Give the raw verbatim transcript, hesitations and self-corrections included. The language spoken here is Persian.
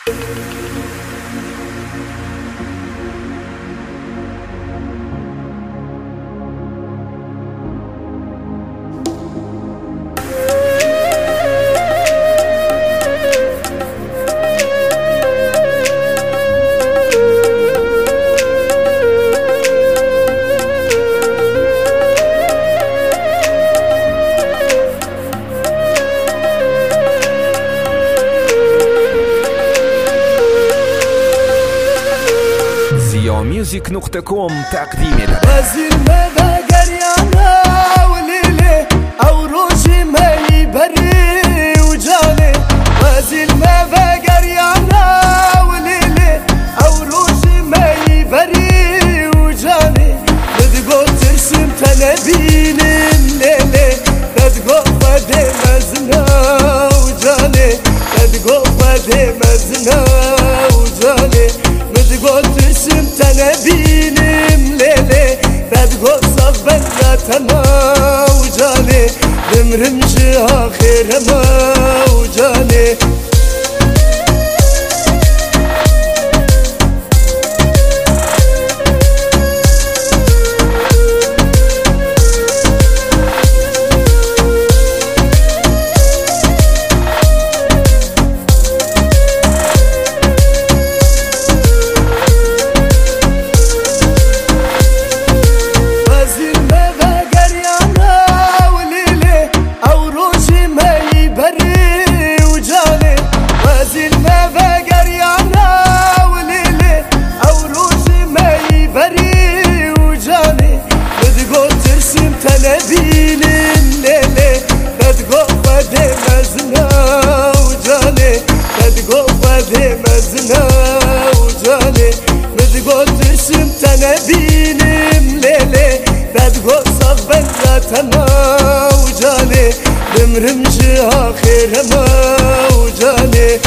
ميوزك نقطة كوم تقديم وزير ما بقريانا وليلي أو روجي ما يبري وجالي وزير ما بقريانا وليلي أو روجي ما يبري وجالي تدقو ترسم تنبين الليلي تدقو فدي مزنا وجالي تدقو فدي مزنا وجالي تدقو ترسم تنبين مليلي تدقو صبن تنا وجالي دمرمجي آخر ما وجالي تنبين الليلي تدقو فدي مزنا وجالي تدقو فدي مزنا وجالي تدقو ترسم تنبين الليلي تدقو صبن تنا وجالي دمرمجي آخر ما وجالي